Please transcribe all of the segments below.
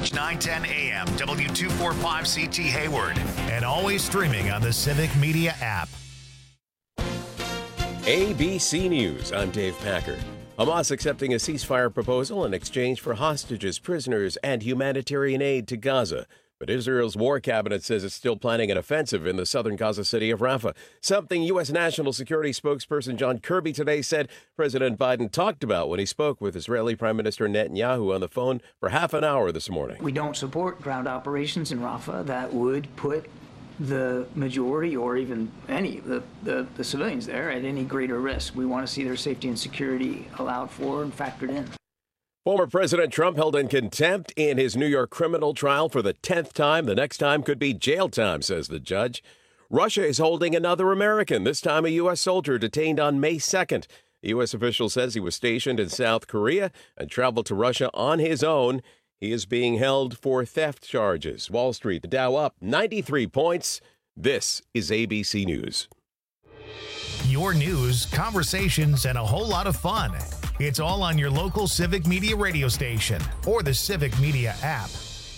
News 910 AM, W245CT Hayward, and always streaming on the Civic Media app. ABC News, I'm Dave Packard. Hamas accepting a ceasefire proposal in exchange for hostages, prisoners, and humanitarian aid to Gaza. But Israel's war cabinet says it's still planning an offensive in the southern Gaza city of Rafah, something U.S. National Security spokesperson John Kirby today said President Biden talked about when he spoke with Israeli Prime Minister Netanyahu on the phone for half an hour this morning. We don't support ground operations in Rafah that would put the majority or even any of the civilians there at any greater risk. We want to see their safety and security allowed for and factored in. Former President Trump held in contempt in his New York criminal trial for the 10th time. The next time could be jail time, says the judge. Russia is holding another American, this time a U.S. soldier detained on May 2nd. The U.S. official says he was stationed in South Korea and traveled to Russia on his own. He is being held for theft charges. Wall Street, the Dow up 93 points. This is ABC News. Your news, conversations, and a whole lot of fun. It's all on your local Civic Media radio station or the Civic Media app.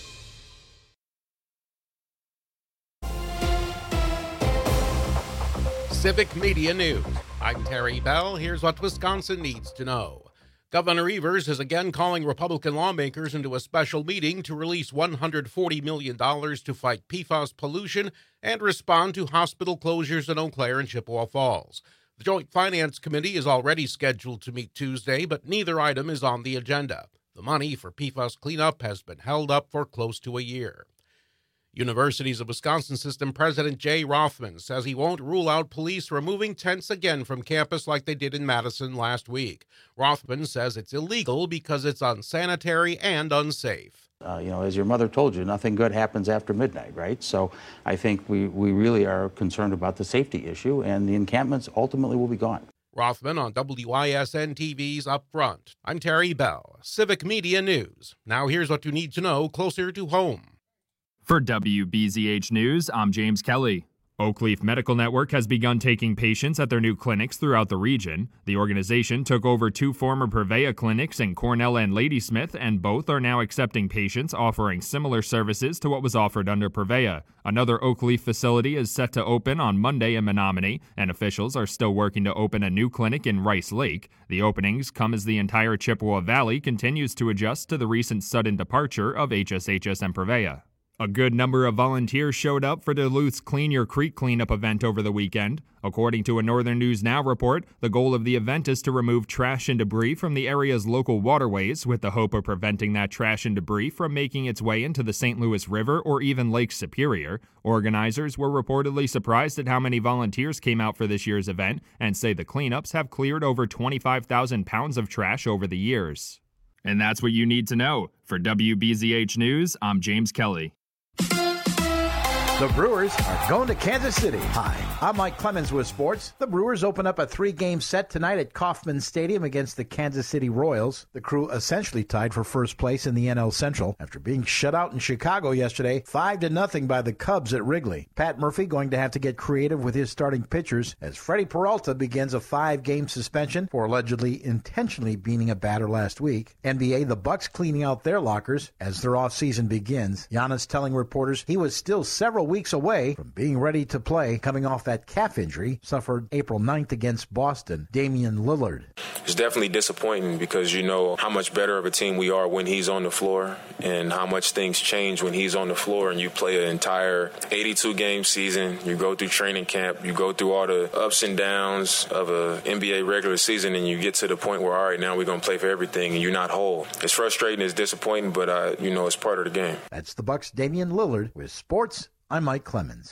Civic Media News. I'm Terry Bell. Here's what Wisconsin needs to know. Governor Evers is again calling Republican lawmakers into a special meeting to release $140 million to fight PFAS pollution and respond to hospital closures in Eau Claire and Chippewa Falls. The Joint Finance Committee is already scheduled to meet Tuesday, but neither item is on the agenda. The money for PFAS cleanup has been held up for close to a year. Universities of Wisconsin System President Jay Rothman says he won't rule out police removing tents again from campus like they did in Madison last week. Rothman says it's illegal because it's unsanitary and unsafe. As your mother told you, nothing good happens after midnight, right? So I think we really are concerned about the safety issue, and the encampments ultimately will be gone. Rothman on WISN TV's Up Front. I'm Terry Bell, Civic Media News. Now here's what you need to know closer to home. For WBZH News, I'm James Kelly. Oakleaf Medical Network has begun taking patients at their new clinics throughout the region. The organization took over 2 former Prevea clinics in Cornell and Ladysmith, and both are now accepting patients offering similar services to what was offered under Prevea. Another Oakleaf facility is set to open on Monday in Menominee, and officials are still working to open a new clinic in Rice Lake. The openings come as the entire Chippewa Valley continues to adjust to the recent sudden departure of HSHS and Prevea. A good number of volunteers showed up for Duluth's Clean Your Creek cleanup event over the weekend. According to a Northern News Now report, the goal of the event is to remove trash and debris from the area's local waterways with the hope of preventing that trash and debris from making its way into the St. Louis River or even Lake Superior. Organizers were reportedly surprised at how many volunteers came out for this year's event and say the cleanups have cleared over 25,000 pounds of trash over the years. And that's what you need to know. For WBZH News, I'm James Kelly. The Brewers are going to Kansas City. Hi, I'm Mike Clemens with sports. The Brewers open up a 3-game set tonight at Kauffman Stadium against the Kansas City Royals. The Crew essentially tied for first place in the NL Central after being shut out in Chicago yesterday, 5-0 by the Cubs at Wrigley. Pat Murphy going to have to get creative with his starting pitchers as Freddie Peralta begins a 5-game suspension for allegedly intentionally beating a batter last week. NBA, the Bucks cleaning out their lockers as their offseason begins. Giannis telling reporters he was still several weeks away from being ready to play, coming off that calf injury suffered April 9th against Boston. Damian Lillard. It's definitely disappointing because you know how much better of a team we are when he's on the floor and how much things change when he's on the floor and you play an entire 82-game season. You go through training camp. You go through all the ups and downs of a NBA regular season and you get to the point where, all right, now we're going to play for everything and you're not whole. It's frustrating. It's disappointing, but, it's part of the game. That's the Bucks' Damian Lillard with sports. I'm Mike Clemens.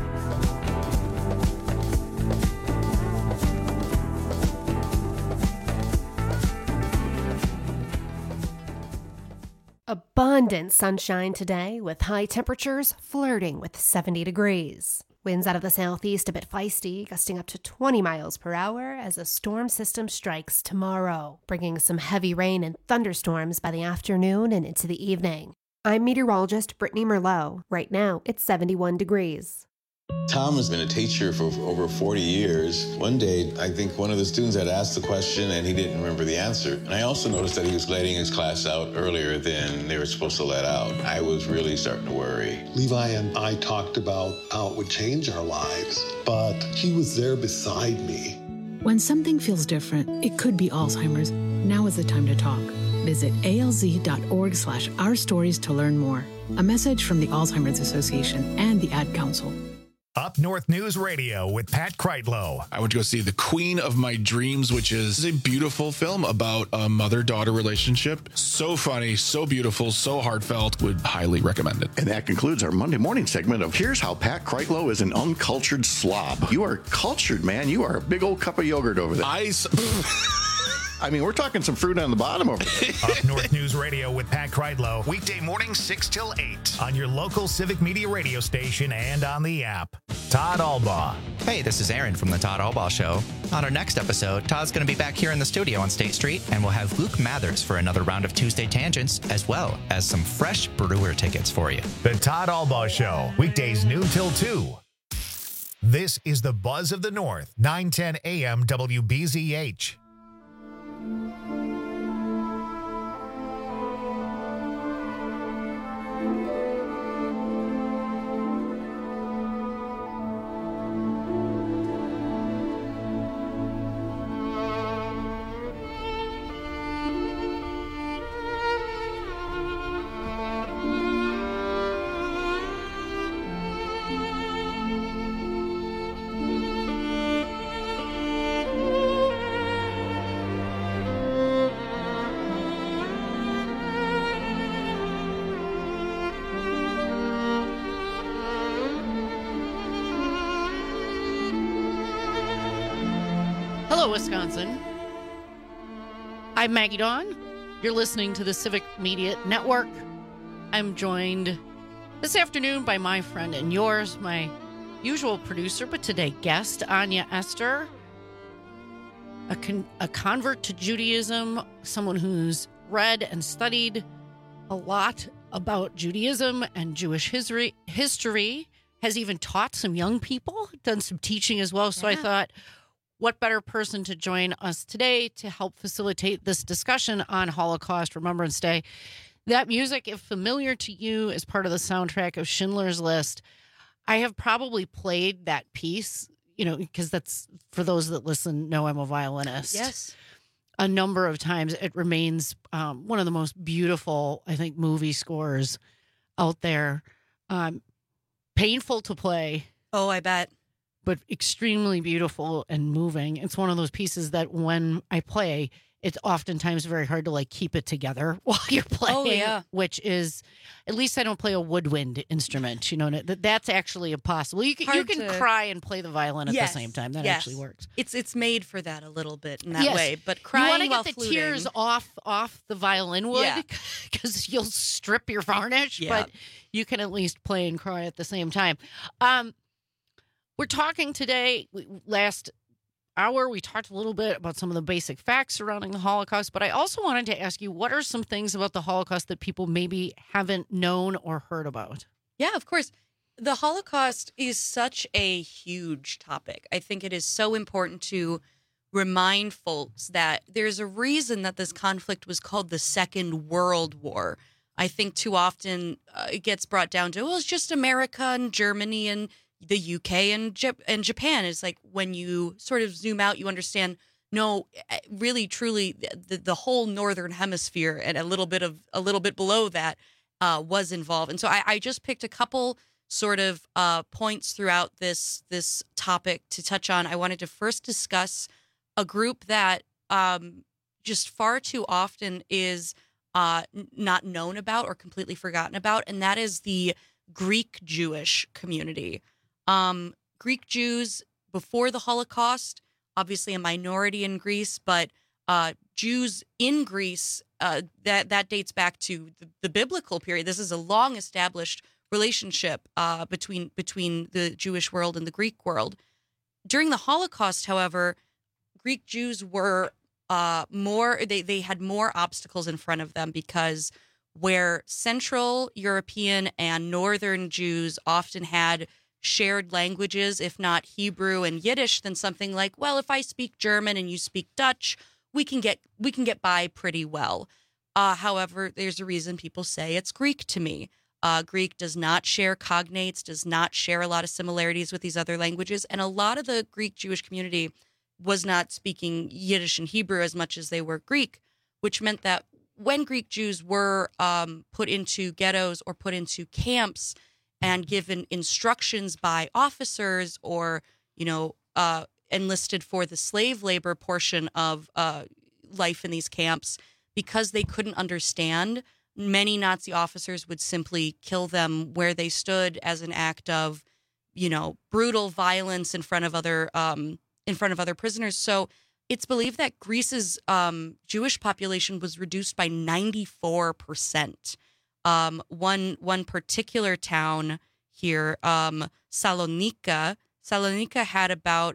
Abundant sunshine today with high temperatures flirting with 70 degrees. Winds out of the southeast a bit feisty, gusting up to 20 miles per hour as a storm system strikes tomorrow, bringing some heavy rain and thunderstorms by the afternoon and into the evening. I'm meteorologist Brittany Merlot. Right now, it's 71 degrees. Tom has been a teacher for over 40 years. One day, I think one of the students had asked the question and he didn't remember the answer. And I also noticed that he was letting his class out earlier than they were supposed to let out. I was really starting to worry. Levi and I talked about how it would change our lives, but he was there beside me. When something feels different, it could be Alzheimer's. Now is the time to talk. Visit alz.org/ourstories to learn more. A message from the Alzheimer's Association and the Ad Council. Up North News Radio with Pat Kreitlow. I went to go see The Queen of My Dreams, which is a beautiful film about a mother-daughter relationship. So funny, so beautiful, so heartfelt. Would highly recommend it. And that concludes our Monday morning segment of Here's How Pat Kreitlow is an Uncultured Slob. You are cultured, man. You are a big old cup of yogurt over there. I mean, we're talking some fruit on the bottom over there. Up North News Radio with Pat Kreitlow. Weekday mornings 6 till 8 on your local Civic Media radio station and on the app. Todd Albaugh. Hey, this is Aaron from the Todd Albaugh Show. On our next episode, Todd's going to be back here in the studio on State Street, and we'll have Luke Mathers for another round of Tuesday Tangents, as well as some fresh Brewer tickets for you. The Todd Albaugh Show, weekdays noon till 2. This is the Buzz of the North, 910 AM WBZH. Hello, Wisconsin. I'm Maggie Dawn. You're listening to the Civic Media Network. I'm joined this afternoon by my friend and yours, my usual producer, but today guest, Anya Esther, a convert to Judaism, someone who's read and studied a lot about Judaism and Jewish history, has even taught some young people, done some teaching as well. So I thought, what better person to join us today to help facilitate this discussion on Holocaust Remembrance Day? That music, if familiar to you, is part of the soundtrack of Schindler's List. I have probably played that piece, because that's, for those that listen, know I'm a violinist. Yes. A number of times. It remains one of the most beautiful, I think, movie scores out there. Painful to play. Oh, I bet. But extremely beautiful and moving. It's one of those pieces that when I play, it's oftentimes very hard to keep it together while you're playing. Oh, yeah. Which is, at least I don't play a woodwind instrument. That's actually impossible. You can cry and play the violin at the same time. That actually works. It's made for that a little bit in that way. But crying you want to while get the fluting. tears off the violin wood because you'll strip your varnish. Yeah. But you can at least play and cry at the same time. We're talking today, last hour, we talked a little bit about some of the basic facts surrounding the Holocaust, but I also wanted to ask you, what are some things about the Holocaust that people maybe haven't known or heard about? Yeah, of course. The Holocaust is such a huge topic. I think it is so important to remind folks that there's a reason that this conflict was called the Second World War. I think too often it gets brought down to, it's just America and Germany and the UK and Japan. Is when you sort of zoom out, you understand, no, really, truly, the whole Northern Hemisphere and a little bit below that was involved. And so I just picked a couple sort of points throughout this topic to touch on. I wanted to first discuss a group that just far too often is not known about or completely forgotten about, and that is the Greek Jewish community. Greek Jews before the Holocaust, obviously a minority in Greece, but Jews in Greece, that dates back to the biblical period. This is a long established relationship between the Jewish world and the Greek world. During the Holocaust, however, Greek Jews were they had more obstacles in front of them, because where Central European and Northern Jews often had shared languages, if not Hebrew and Yiddish, then something like, well, if I speak German and you speak Dutch, we can get by pretty well. However, there's a reason people say it's Greek to me. Greek does not share cognates, does not share a lot of similarities with these other languages. And a lot of the Greek Jewish community was not speaking Yiddish and Hebrew as much as they were Greek, which meant that when Greek Jews were put into ghettos or put into camps and given instructions by officers or, enlisted for the slave labor portion of life in these camps, because they couldn't understand, many Nazi officers would simply kill them where they stood as an act of, brutal violence in front of other prisoners. So it's believed that Greece's Jewish population was reduced by 94%. One particular town here, Salonika had about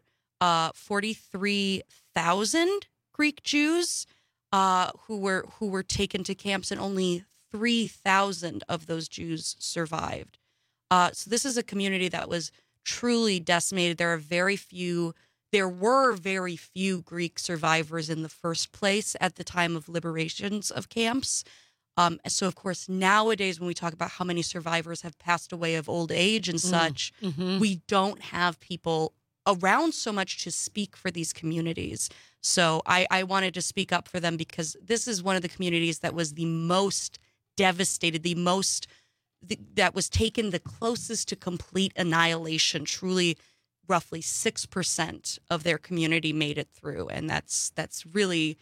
43,000 Greek Jews who were taken to camps, and only 3,000 of those Jews survived. So this is a community that was truly decimated. There were very few Greek survivors in the first place at the time of liberations of camps. So, of course, nowadays when we talk about how many survivors have passed away of old age and such, we don't have people around so much to speak for these communities. So I wanted to speak up for them, because this is one of the communities that was the most devastated, that was taken the closest to complete annihilation. Truly, roughly 6% of their community made it through, and that's really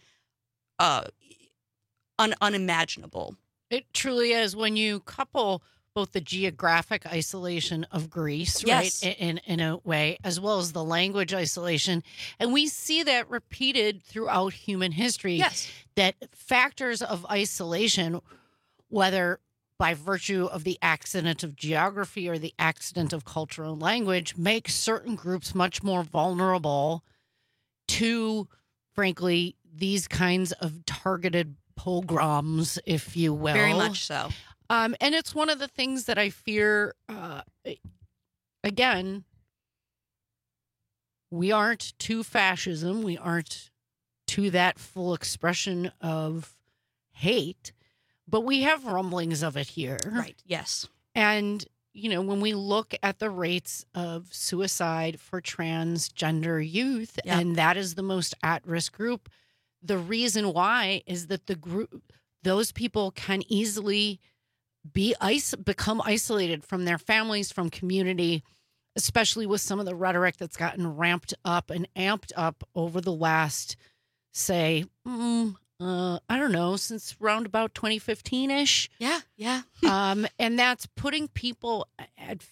unimaginable. It truly is, when you couple both the geographic isolation of Greece, yes, right, in a way, as well as the language isolation. And we see that repeated throughout human history. Yes. That factors of isolation, whether by virtue of the accident of geography or the accident of culture and language, make certain groups much more vulnerable to, frankly, these kinds of targeted pogroms, if you will. Very much so. And it's one of the things that I fear, again, we aren't to fascism. We aren't to that full expression of hate, but we have rumblings of it here. Right, yes. And, when we look at the rates of suicide for transgender youth, Yep. and that is the most at-risk group, the reason why is that those people can easily become isolated from their families, from community, especially with some of the rhetoric that's gotten ramped up and amped up over the last, say, I don't know, since around about 2015-ish. Yeah. And that's putting people at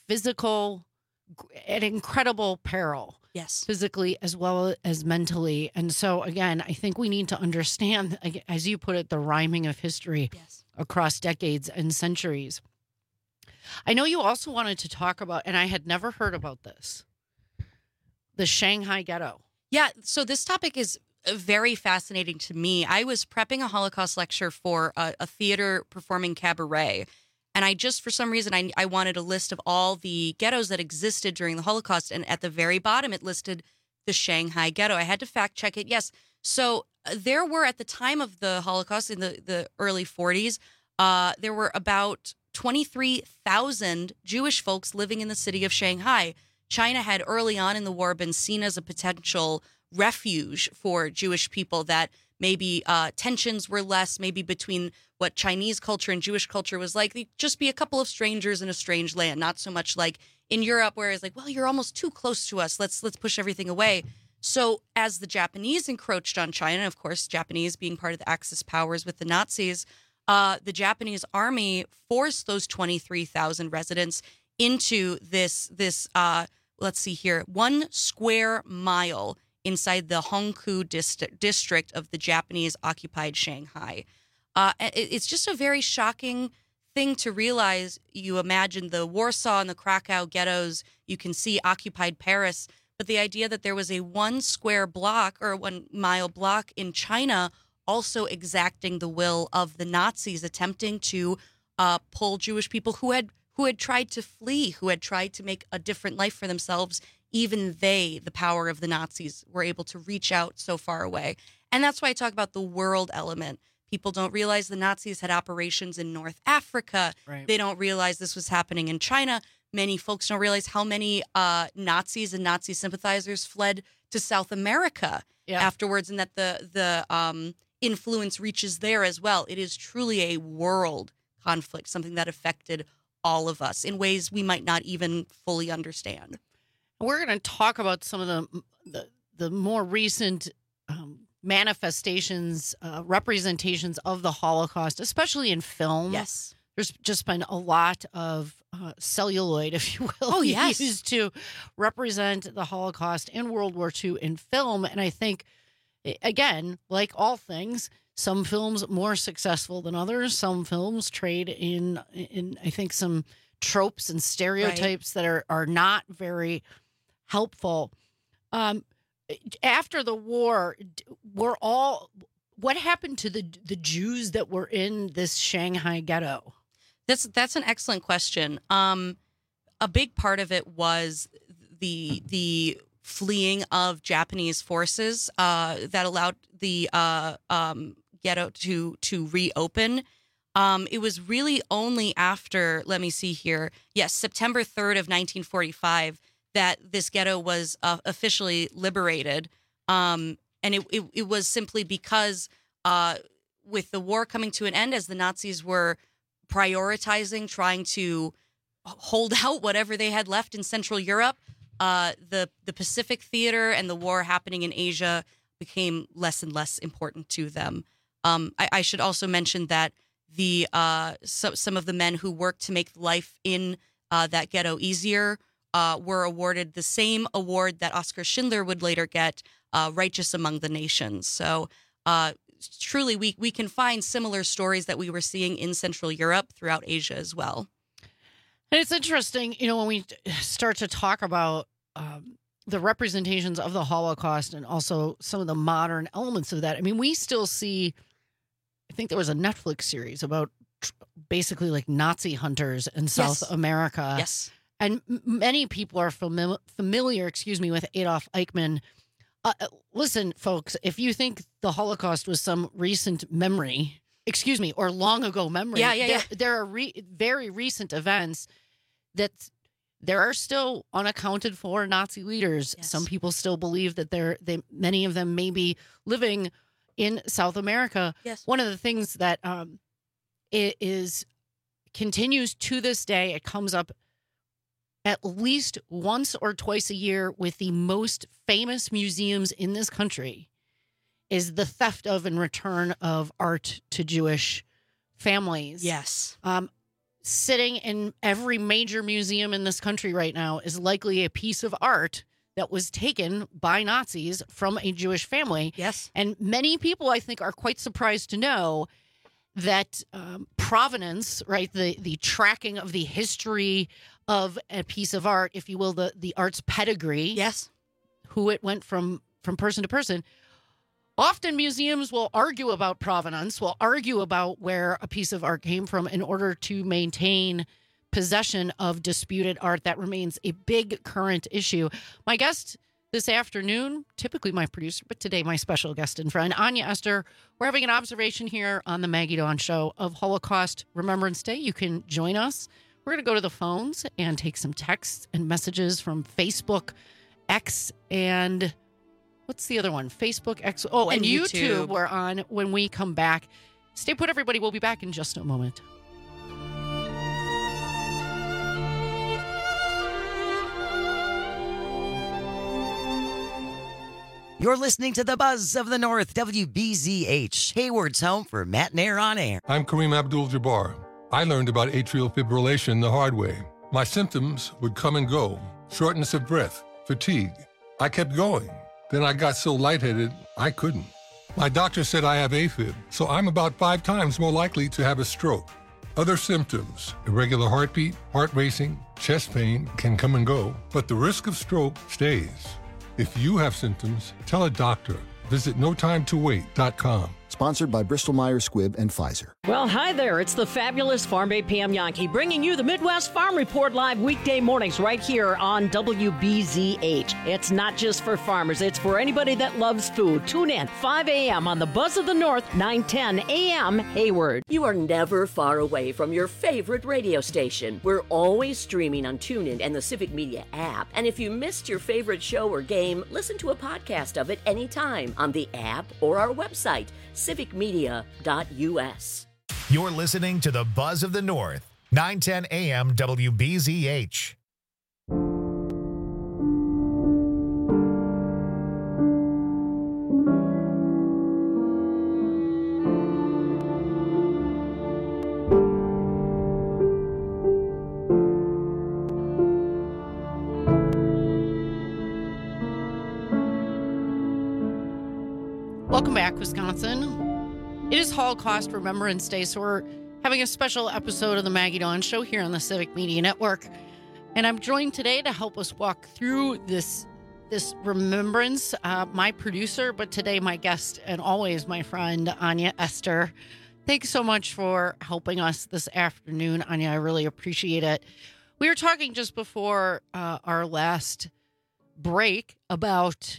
incredible peril. Yes. Physically as well as mentally. And so, again, I think we need to understand, as you put it, the rhyming of history. Yes. Across decades and centuries. I know you also wanted to talk about, and I had never heard about this, the Shanghai Ghetto. Yeah, so this topic is very fascinating to me. I was prepping a Holocaust lecture for a theater performing cabaret, and I just, for some reason, I wanted a list of all the ghettos that existed during the Holocaust, and at the very bottom it listed the Shanghai Ghetto. I had to fact check it. Yes, so there were, at the time of the Holocaust in the early 40s, there were about 23,000 Jewish folks living in the city of Shanghai. China had early on in the war been seen as a potential refuge for Jewish people, that maybe tensions were less, maybe between what Chinese culture and Jewish culture was like. They'd just be a couple of strangers in a strange land, not so much like in Europe, where it's like, well, you're almost too close to us. Let's push everything away. So as the Japanese encroached on China, of course, Japanese being part of the Axis powers with the Nazis, the Japanese army forced those 23,000 residents into this let's see here, 1 square mile inside the Hongkou district of the Japanese-occupied Shanghai. It's just a very shocking thing to realize. You imagine the Warsaw and the Krakow ghettos, you can see occupied Paris, but the idea that there was a 1 square block or 1 mile block in China also exacting the will of the Nazis, attempting to pull Jewish people who had who had tried to flee, who had tried to make a different life for themselves. Even they, the power of the Nazis, were able to reach out so far away. And that's why I talk about the world element. People don't realize the Nazis had operations in North Africa. Right. They don't realize this was happening in China. Many folks don't realize how many Nazis and Nazi sympathizers fled to South America afterwards, and that the influence reaches there as well. It is truly a world conflict, something that affected all of us in ways we might not even fully understand. We're going to talk about some of the more recent manifestations, representations of the Holocaust, especially in film. Yes. There's just been a lot of celluloid, if you will, used to represent the Holocaust and World War II in film. And I think, again, like all things, some films more successful than others. Some films trade in I think, some tropes and stereotypes that are not very helpful. After the war, what happened to the Jews that were in this Shanghai ghetto? That's an excellent question. A big part of it was the fleeing of Japanese forces that allowed the ghetto to reopen. It was really only after, let me see here, September 3rd of 1945 that this ghetto was officially liberated. And it was simply because with the war coming to an end, as the Nazis were prioritizing trying to hold out whatever they had left in Central Europe, the Pacific theater and the war happening in Asia became less and less important to them. I should also mention that some of the men who worked to make life in that ghetto easier were awarded the same award that Oskar Schindler would later get, Righteous Among the Nations. So truly, we can find similar stories that we were seeing in Central Europe throughout Asia as well. And it's interesting, when we start to talk about the representations of the Holocaust and also some of the modern elements of that. I mean, we still see, I think there was a Netflix series about basically like Nazi hunters in South America. Yes. And many people are familiar, with Adolf Eichmann. Listen, folks, if you think the Holocaust was some recent memory, or long ago memory, there are very recent events that there are still unaccounted for Nazi leaders. Yes. Some people still believe that many of them may be living in South America. Yes. One of the things that continues to this day, it comes up at least once or twice a year with the most famous museums in this country, is the theft of and return of art to Jewish families. Yes. Sitting in every major museum in this country right now is likely a piece of art that was taken by Nazis from a Jewish family. Yes. And many people, I think, are quite surprised to know that provenance, right, the tracking of the history of a piece of art, if you will, the art's pedigree, yes, who it went from person to person. Often museums will argue about provenance, will argue about where a piece of art came from in order to maintain possession of disputed art. That remains a big current issue. My guest this afternoon, typically my producer, but today my special guest and friend, Anya Ester. We're having an observation here on the Maggie Dawn Show of Holocaust Remembrance Day. You can join us. We're going to go to the phones and take some texts and messages from Facebook, X, and what's the other one? Facebook, X. Oh, and YouTube. We're on when we come back. Stay put, everybody. We'll be back in just a moment. You're listening to the Buzz of the North, WBZH, Hayward's home for Matt and Air on Air. I'm Kareem Abdul-Jabbar. I learned about atrial fibrillation the hard way. My symptoms would come and go: shortness of breath, fatigue. I kept going. Then I got so lightheaded, I couldn't. My doctor said I have AFib, so I'm about 5 times more likely to have a stroke. Other symptoms: irregular heartbeat, heart racing, chest pain can come and go, but the risk of stroke stays. If you have symptoms, tell a doctor. Visit notimetowait.com. Sponsored by Bristol-Myers Squibb and Pfizer. Well, hi there. It's the fabulous Farm Bay Pam Yankee bringing you the Midwest Farm Report live weekday mornings right here on WBZH. It's not just for farmers. It's for anybody that loves food. Tune in 5 a.m. on the Buzz of the North, 9:10 a.m. Hayward. You are never far away from your favorite radio station. We're always streaming on TuneIn and the Civic Media app. And if you missed your favorite show or game, listen to a podcast of it anytime on the app or our website, civicmedia.us. You're listening to the Buzz of the North, 9:10 a.m. WBZH. Welcome back, Wisconsin. It is Holocaust Remembrance Day, so we're having a special episode of the Maggie Dawn Show here on the Civic Media Network. And I'm joined today to help us walk through this remembrance, my producer, but today my guest and always my friend, Anya Esther. Thanks so much for helping us this afternoon, Anya. I really appreciate it. We were talking just before our last break about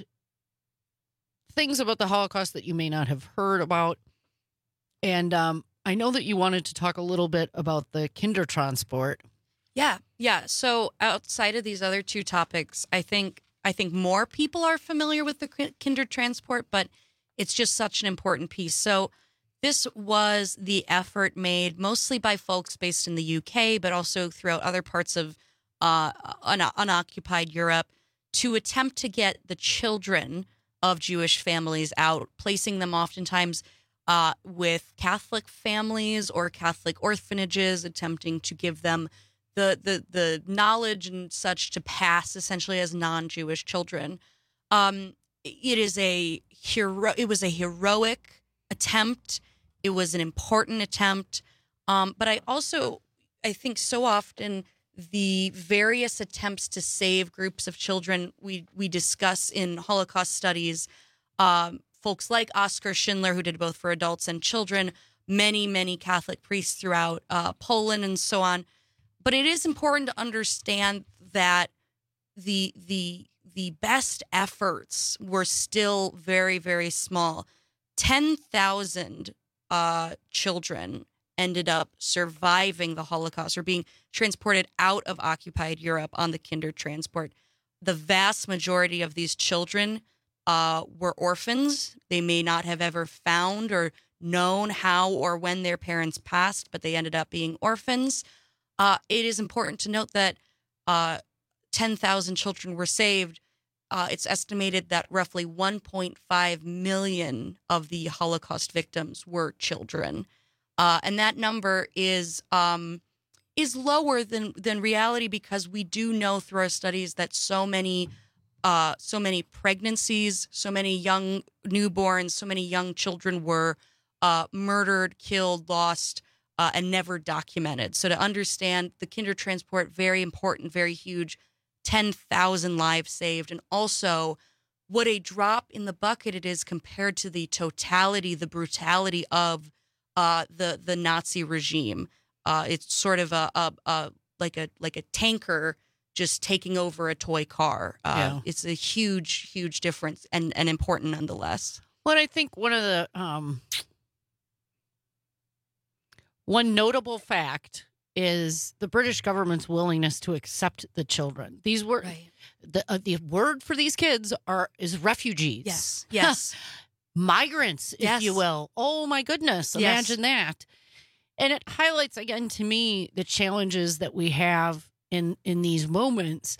things about the Holocaust that you may not have heard about. And I know that you wanted to talk a little bit about the Kindertransport. Yeah. So outside of these other two topics, I think more people are familiar with the Kindertransport, but it's just such an important piece. So this was the effort made mostly by folks based in the UK, but also throughout other parts of unoccupied Europe to attempt to get the children of Jewish families out, placing them oftentimes with Catholic families or Catholic orphanages, attempting to give them the knowledge and such to pass essentially as non-Jewish children. It was a heroic attempt. It was an important attempt. But I think so often the various attempts to save groups of children we discuss in Holocaust studies, folks like Oskar Schindler, who did both for adults and children, many Catholic priests throughout Poland and so on. But it is important to understand that the best efforts were still very, very small. 10,000 children ended up surviving the Holocaust or being transported out of occupied Europe on the Kindertransport. The vast majority of these children were orphans. They may not have ever found or known how or when their parents passed, but they ended up being orphans. It is important to note that 10,000 children were saved. It's estimated that roughly 1.5 million of the Holocaust victims were children. And that number is lower than reality because we do know through our studies that so many pregnancies, so many young newborns, so many young children were murdered, killed, lost, and never documented. So to understand the Kindertransport, very important, very huge, 10,000 lives saved, and also what a drop in the bucket it is compared to the totality, the brutality of the Nazi regime. It's sort of like a tanker just taking over a toy car. It's a huge difference and important nonetheless. Well, I think one of the one notable fact is the British government's willingness to accept the children. These were the word for these kids is refugees. Yes. Migrants, if you will. Oh my goodness. Imagine that. And it highlights again to me the challenges that we have in these moments,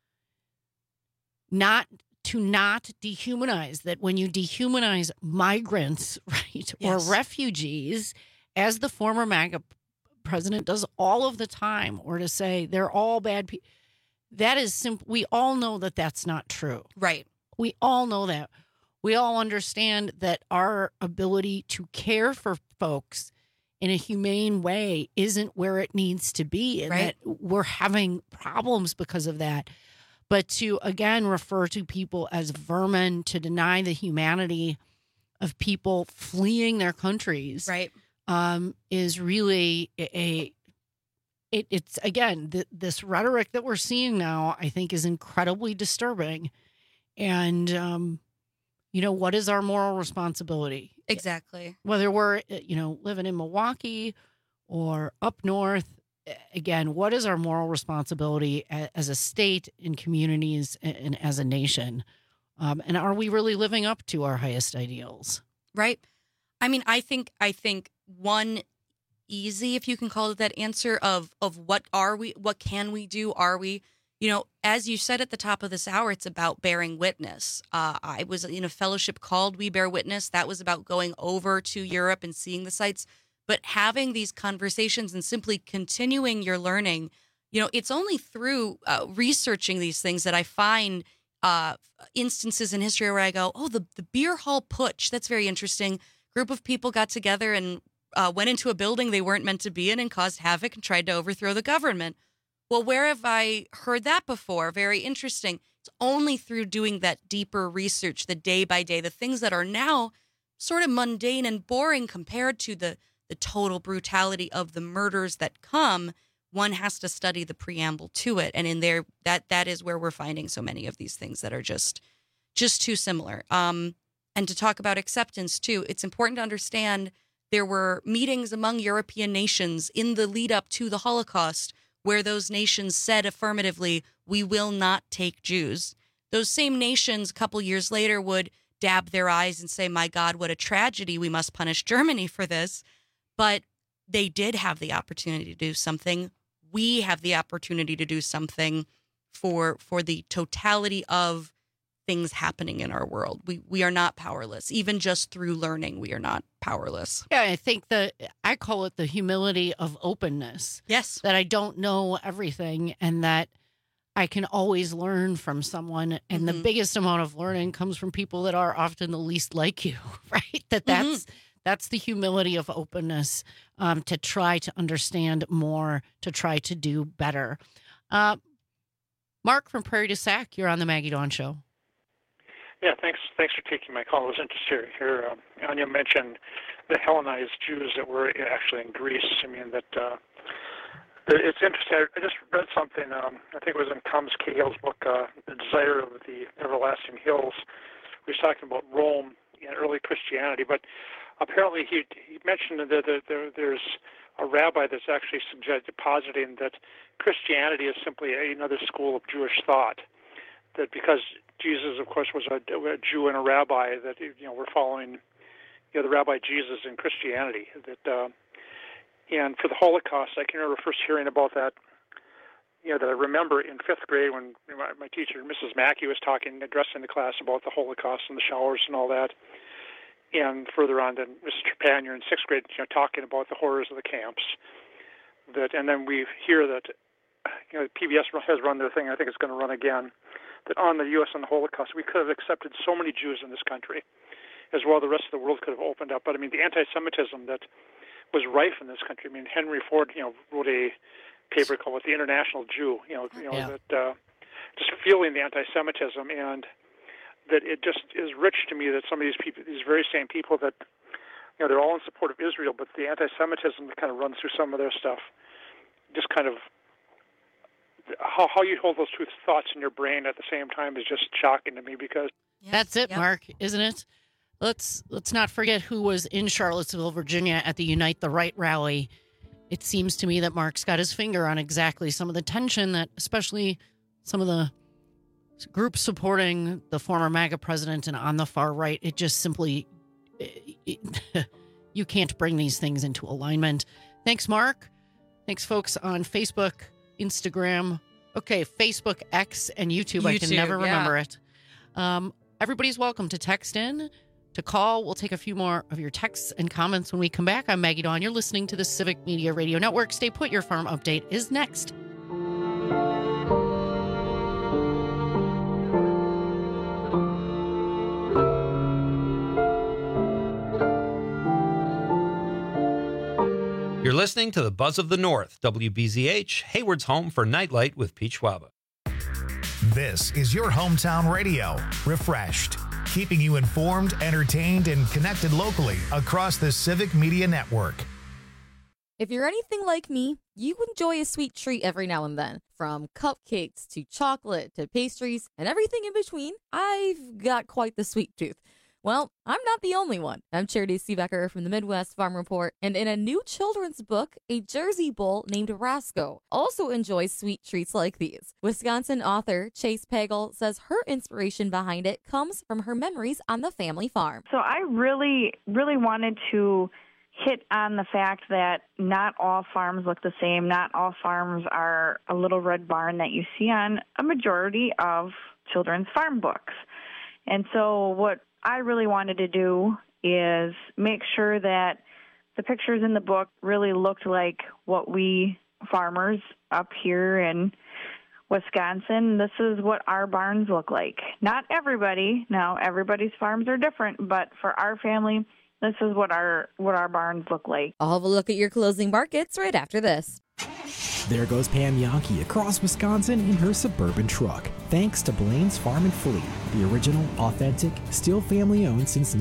not dehumanize, that when you dehumanize migrants, right, or refugees, as the former MAGA president does all of the time, or to say they're all bad people, that is simple. We all know that that's not true. Right. We all know that. We all understand that our ability to care for folks in a humane way isn't where it needs to be, and that we're having problems because of that. But to, again, refer to people as vermin, to deny the humanity of people fleeing their countries, right, is really it's again, this rhetoric that we're seeing now, I think, is incredibly disturbing. And, what is our moral responsibility? Exactly. Whether we're, living in Milwaukee or up north, again, what is our moral responsibility as a state, in communities, and as a nation? And are we really living up to our highest ideals? Right. I mean, I think one easy, if you can call it that, answer of what are we, what can we do, are we, as you said at the top of this hour, it's about bearing witness. I was in a fellowship called We Bear Witness. That was about going over to Europe and seeing the sites, but having these conversations and simply continuing your learning. It's only through researching these things that I find instances in history where I go, oh, the beer hall putsch, that's very interesting. Group of people got together and went into a building they weren't meant to be in and caused havoc and tried to overthrow the government. Well, where have I heard that before? Very interesting. It's only through doing that deeper research, the day by day, the things that are now sort of mundane and boring compared to the total brutality of the murders that come. One has to study the preamble to it. And in there, that is where we're finding so many of these things that are just too similar. And to talk about acceptance, too, it's important to understand there were meetings among European nations in the lead up to the Holocaust where those nations said affirmatively, we will not take Jews. Those same nations a couple years later would dab their eyes and say, my God, what a tragedy. We must punish Germany for this. But they did have the opportunity to do something. We have the opportunity to do something for the totality of things happening in our world. We are not powerless. Even just through learning, we are not powerless. Yeah, I think I call it the humility of openness. Yes. That I don't know everything and that I can always learn from someone. And the biggest amount of learning comes from people that are often the least like you, right? That's the humility of openness, to try to understand more, to try to do better. Mark from Prairie du Sac, you're on the Maggie Dawn Show. Yeah, thanks for taking my call. I was interested to hear Anya mentioned the Hellenized Jews that were actually in Greece. I mean, it's interesting. I just read something, I think it was in Thomas Cahill's book, The Desire of the Everlasting Hills. He was talking about Rome and early Christianity, but apparently he mentioned that there's a rabbi that's actually positing that Christianity is simply another school of Jewish thought. That because Jesus, of course, was a Jew and a rabbi, that we're following the rabbi Jesus in Christianity. And for the Holocaust, I can remember first hearing about that. That I remember in fifth grade when my teacher, Mrs. Mackey, was addressing the class about the Holocaust and the showers and all that. And further on, then Mrs. Trepanier in sixth grade, talking about the horrors of the camps. And then we hear that PBS has run their thing. I think it's going to run again. That on the U.S. and the Holocaust, we could have accepted so many Jews in this country, as well the rest of the world could have opened up. But I mean, the anti-Semitism that was rife in this country. I mean, Henry Ford, wrote a paper called "The International Jew." That just feeling the anti-Semitism, and that it just is rich to me that some of these people, these very same people that, they're all in support of Israel, but the anti-Semitism that kind of runs through some of their stuff, just kind of. How you hold those two thoughts in your brain at the same time is just shocking to me because that's it, Mark, isn't it? Let's not forget who was in Charlottesville, Virginia at the Unite the Right rally. It seems to me that Mark's got his finger on exactly some of the tension that especially some of the groups supporting the former MAGA president and on the far right, it just simply, you can't bring these things into alignment. Thanks, Mark. Thanks, folks on Facebook, Instagram, Facebook, X, and YouTube. I can never remember it. Everybody's welcome to text in, to call. We'll take a few more of your texts and comments when we come back. I'm Maggie Dawn. You're listening to the Civic Media Radio Network. Stay put. Your farm update is next. You're listening to the Buzz of the North, WBZH, Hayward's home for Nightlight with Pete Schwaba. This is your hometown radio, refreshed, keeping you informed, entertained, and connected locally across the Civic Media Network. If you're anything like me, you enjoy a sweet treat every now and then. From cupcakes to chocolate to pastries and everything in between, I've got quite the sweet tooth. Well, I'm not the only one. I'm Charity Seebecker from the Midwest Farm Report, and in a new children's book, a Jersey bull named Roscoe also enjoys sweet treats like these. Wisconsin author Chase Pagel says her inspiration behind it comes from her memories on the family farm. So I really wanted to hit on the fact that not all farms look the same. Not all farms are a little red barn that you see on a majority of children's farm books. And so what I really wanted to do is make sure that the pictures in the book really looked like what we farmers up here in Wisconsin, this is what our barns look like. Not everybody. Now, everybody's farms are different, but for our family, this is what our barns look like. I'll have a look at your closing markets right after this. There goes Pam Yankee across Wisconsin in her Suburban truck. Thanks to Blaine's Farm and Fleet, the original, authentic, still family-owned since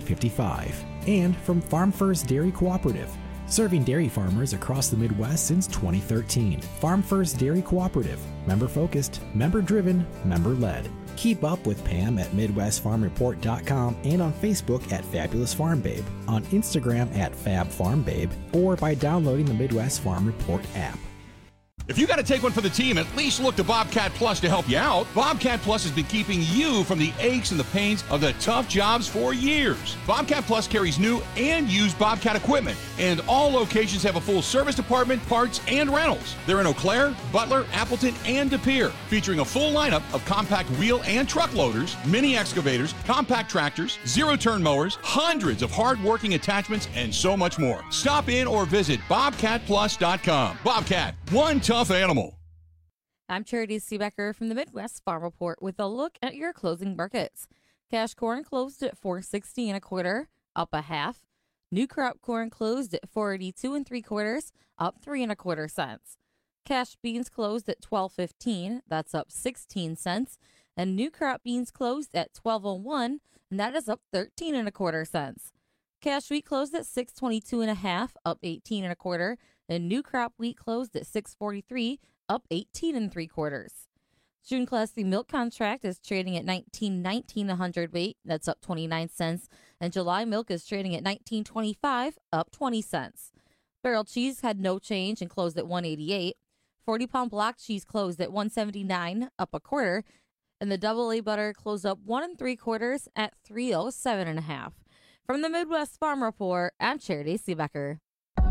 1955. And from Farm First Dairy Cooperative, serving dairy farmers across the Midwest since 2013. Farm First Dairy Cooperative, member-focused, member-driven, member-led. Keep up with Pam at MidwestFarmReport.com and on Facebook at Fabulous Farm Babe, on Instagram at Fab Farm Babe, or by downloading the Midwest Farm Report app. If you got to take one for the team, at least look to Bobcat Plus to help you out. Bobcat Plus has been keeping you from the aches and the pains of the tough jobs for years. Bobcat Plus carries new and used Bobcat equipment, and all locations have a full service department, parts, and rentals. They're in Eau Claire, Butler, Appleton, and De Pere, featuring a full lineup of compact wheel and truck loaders, mini excavators, compact tractors, zero-turn mowers, hundreds of hard-working attachments, and so much more. Stop in or visit BobcatPlus.com. Bobcat, one tough animal. I'm Charity Seebecker from the Midwest Farm Report with a look at your closing markets. Cash corn closed at $4.60 1/4, up a half. New crop corn closed at $4.82 3/4, up 3 1/4 cents. Cash beans closed at $12.15, that's up 16 cents. And new crop beans closed at $12.01, and that is up 13 1/4 cents. Cash wheat closed at $6.22 1/2, up 18 1/4. And new crop wheat closed at $6.43, up 18 3/4. June Class C milk contract is trading at $19.19 a hundredweight, that's up 29 cents. And July milk is trading at $19.25, up 20 cents. Barrel cheese had no change and closed at $1.88. 40-pound block cheese closed at $1.79, up a quarter. And the double A butter closed up 1 3/4 at $3.07 1/2. From the Midwest Farm Report, I'm Charity Seebecker.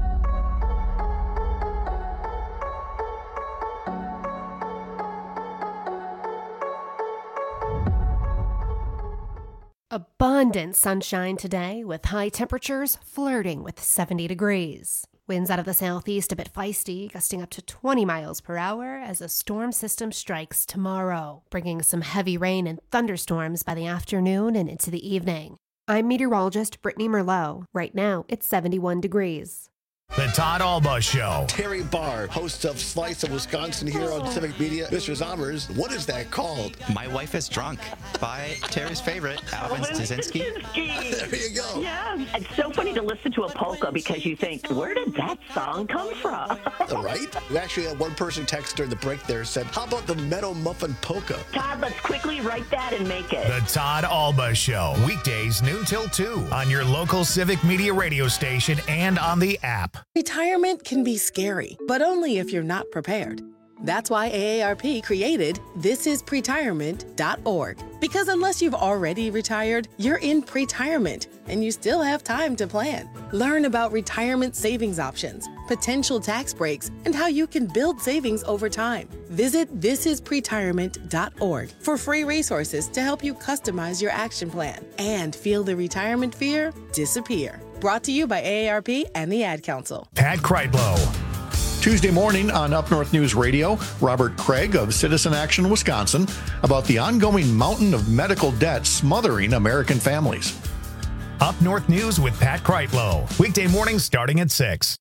Abundant sunshine today with high temperatures flirting with 70 degrees. Winds out of the southeast a bit feisty, gusting up to 20 miles per hour as a storm system strikes tomorrow, bringing some heavy rain and thunderstorms by the afternoon and into the evening. I'm meteorologist Brittany Merlot. Right now, it's 71 degrees. The Todd Alba Show. Terry Barr, host of Slice of Wisconsin here on Civic Media. Mr. Zommers, what is that called? My Wife is Drunk by Terry's favorite, Alvin Stasinski. There you go. Yeah, it's so funny to listen to a polka because you think, where did that song come from? Right? We actually had one person text during the break there said, how about the Meadow Muffin Polka? Todd, let's quickly write that and make it. The Todd Alba Show. Weekdays noon till 2 on your local Civic Media radio station and on the app. Retirement can be scary, but only if you're not prepared. That's why AARP created thisispretirement.org. Because unless you've already retired, you're in pretirement, and you still have time to plan. Learn about retirement savings options, potential tax breaks, and how you can build savings over time. Visit thisispretirement.org for free resources to help you customize your action plan and feel the retirement fear disappear. Brought to you by AARP and the Ad Council. Pat Kreitlow. Tuesday morning on Up North News Radio, Robert Craig of Citizen Action Wisconsin about the ongoing mountain of medical debt smothering American families. Up North News with Pat Kreitlow. Weekday mornings starting at 6.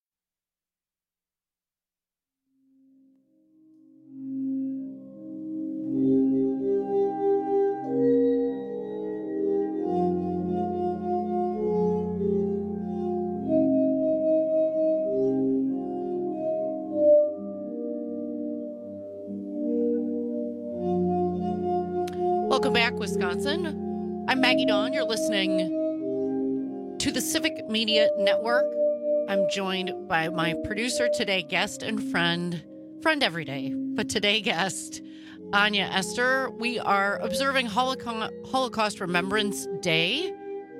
Welcome back, Wisconsin. I'm Maggie Dawn. You're listening to the Civic Media Network. I'm joined by my producer today, guest and friend every day, but today guest, Anya Esther. We are observing Holocaust Remembrance Day.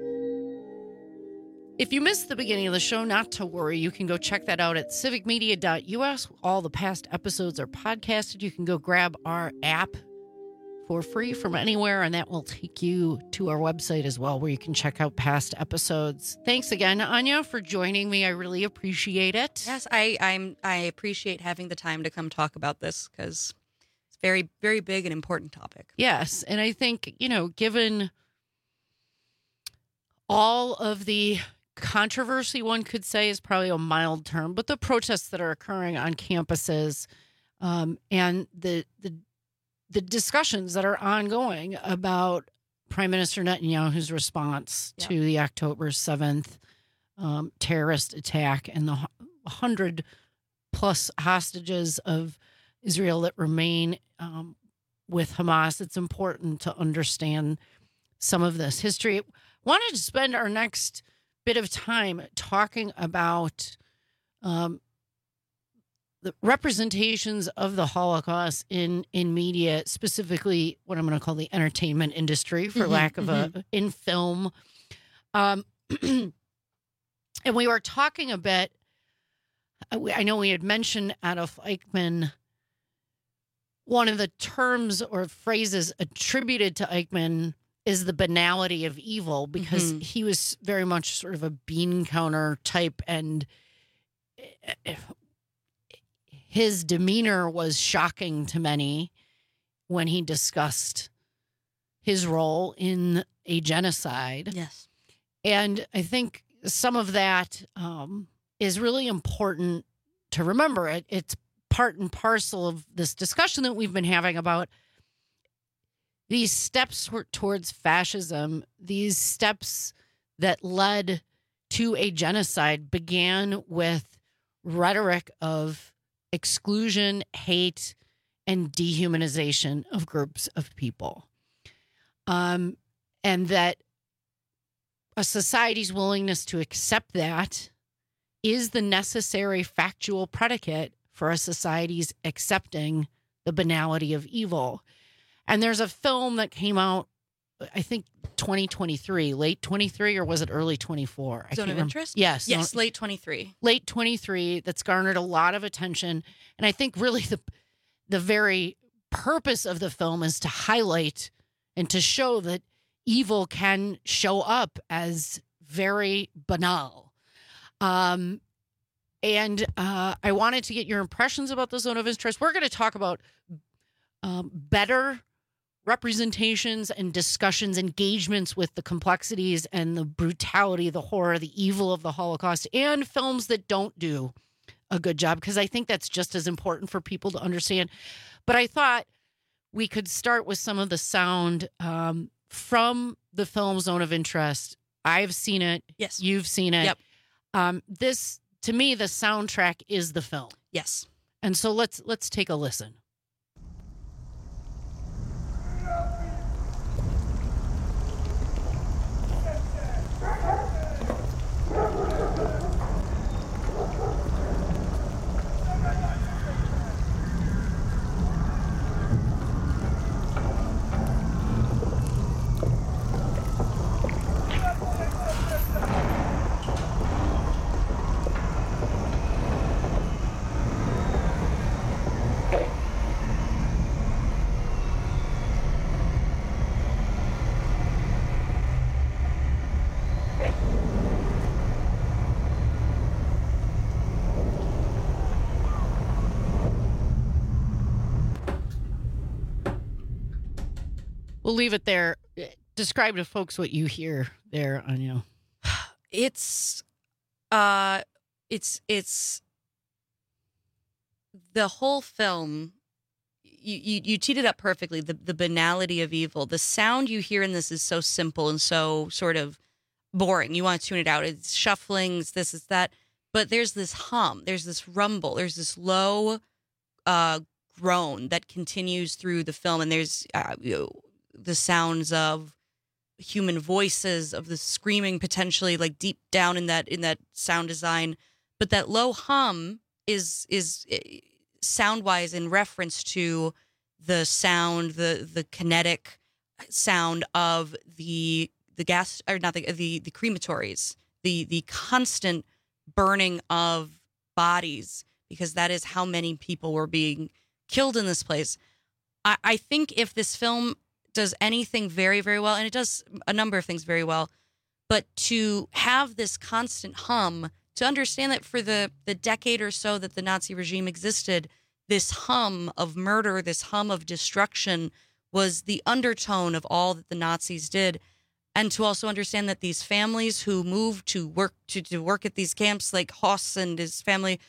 If you missed the beginning of the show, not to worry. You can go check that out at civicmedia.us. All the past episodes are podcasted. You can go grab our app for free from anywhere, and that will take you to our website as well, where you can check out past episodes. Thanks again, Anya, for joining me. I really appreciate it. Yes, I appreciate having the time to come talk about this because it's very, very big and important topic. Yes, and I think, given all of the controversy, one could say is probably a mild term, but the protests that are occurring on campuses and the discussions that are ongoing about Prime Minister Netanyahu's response to the October 7th terrorist attack and the 100+ hostages of Israel that remain with Hamas. It's important to understand some of this history. Wanted to spend our next bit of time talking about the representations of the Holocaust in media, specifically what I'm going to call the entertainment industry, for lack of in film. And we were talking a bit, I know we had mentioned Adolf Eichmann. One of the terms or phrases attributed to Eichmann is the banality of evil, because he was very much sort of a bean counter type, and his demeanor was shocking to many when he discussed his role in a genocide. Yes. And I think some of that is really important to remember. It's part and parcel of this discussion that we've been having about these steps towards fascism. These steps that led to a genocide began with rhetoric of exclusion, hate, and dehumanization of groups of people. And that a society's willingness to accept that is the necessary factual predicate for a society's accepting the banality of evil. And there's a film that came out, I think, 2023, late 23, or was it early 24? Zone of Interest? Yes. Yes, late 23. Late 23, that's garnered a lot of attention. And I think really the very purpose of the film is to highlight and to show that evil can show up as very banal. And I wanted to get your impressions about the Zone of Interest. We're going to talk about better representations and discussions, engagements with the complexities and the brutality, the horror, the evil of the Holocaust, and films that don't do a good job, because I think that's just as important for people to understand. But I thought we could start with some of the sound from the film Zone of Interest. I've seen it. Yes. You've seen it. Yep. This, to me, the soundtrack is the film. Yes. And so let's take a listen. We'll leave it there. Describe to folks what you hear there, Anya. It's the whole film. You teed it up perfectly. The banality of evil. The sound you hear in this is so simple and so sort of boring. You want to tune it out. It's shuffling. It's this. It's that. But there's this hum. There's this rumble. There's this low groan that continues through the film. And there's the sounds of human voices, of the screaming potentially like deep down in that sound design. But that low hum is sound wise in reference to the sound, the kinetic sound of the gas, or not the crematories, the constant burning of bodies, because that is how many people were being killed in this place. I think if this film does anything very, very well, and it does a number of things very well, but to have this constant hum, to understand that for the decade or so that the Nazi regime existed, this hum of murder, this hum of destruction was the undertone of all that the Nazis did. And to also understand that these families who moved to work at these camps, like Hoss and his family,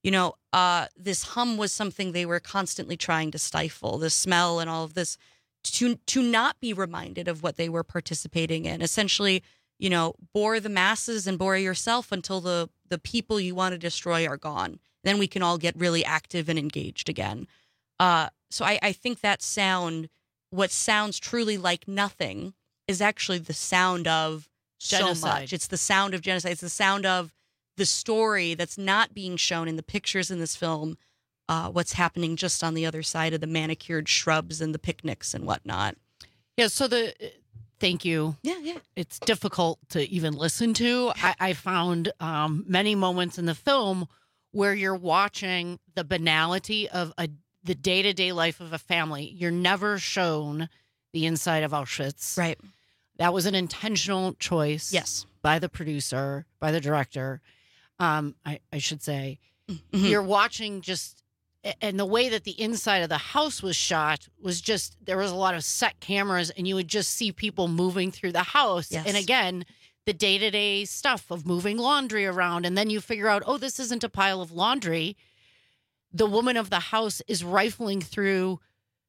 this hum was something they were constantly trying to stifle, the smell and all of this, to not be reminded of what they were participating in. Essentially, bore the masses and bore yourself until the people you want to destroy are gone. Then we can all get really active and engaged again. So I think that sound, what sounds truly like nothing, is actually the sound of genocide. So much. It's the sound of genocide. It's the sound of the story that's not being shown in the pictures in this film, what's happening just on the other side of the manicured shrubs and the picnics and whatnot. Yeah, so thank you. Yeah. It's difficult to even listen to. I found many moments in the film where you're watching the banality of the day-to-day life of a family. You're never shown the inside of Auschwitz. Right. That was an intentional choice. Yes. By the producer, by the director, I should say. Mm-hmm. You're watching and the way that the inside of the house was shot was just, there was a lot of set cameras, and you would just see people moving through the house. Yes. And again, the day-to-day stuff of moving laundry around. And then you figure out, oh, this isn't a pile of laundry. The woman of the house is rifling through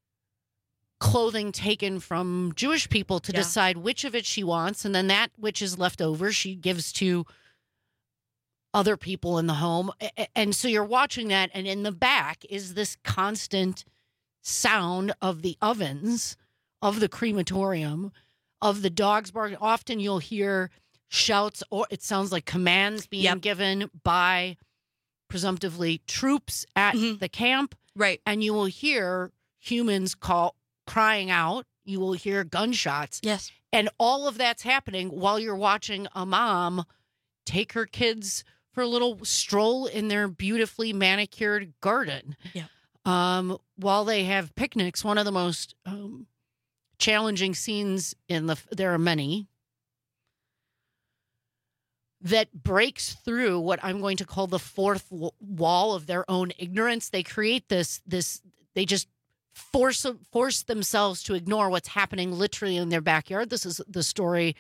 clothing taken from Jewish people to decide which of it she wants. And then that which is left over, she gives to other people in the home. And so you're watching that. And in the back is this constant sound of the ovens, of the crematorium, of the dogs barking. Often you'll hear shouts, or it sounds like commands being given by presumptively troops at the camp. Right. And you will hear humans crying out. You will hear gunshots. Yes. And all of that's happening while you're watching a mom take her kids for a little stroll in their beautifully manicured garden. Yeah. While they have picnics. One of the most challenging scenes there are many, that breaks through what I'm going to call the fourth wall of their own ignorance. They create this they just force themselves to ignore what's happening literally in their backyard. This is the story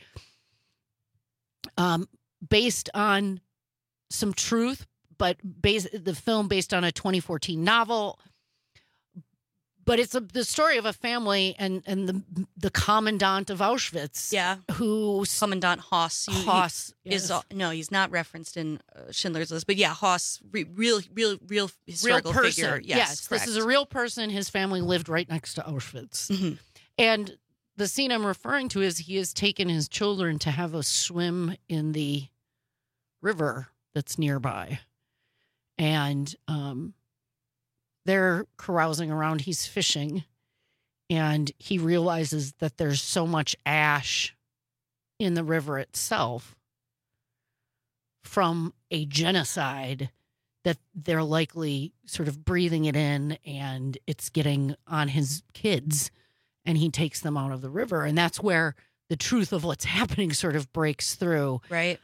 based on some truth, but the film based on a 2014 novel. But it's the story of a family and the commandant of Auschwitz. Yeah. Commandant Hoss. Yes. He's not referenced in Schindler's List. But yeah, Hoss, real historical person. figure. Yes, correct. This is a real person. His family lived right next to Auschwitz. Mm-hmm. And the scene I'm referring to is he has taken his children to have a swim in the river that's nearby. And they're carousing around. He's fishing, and he realizes that there's so much ash in the river itself from a genocide that they're likely sort of breathing it in, and it's getting on his kids, and he takes them out of the river. And that's where the truth of what's happening sort of breaks through. Right.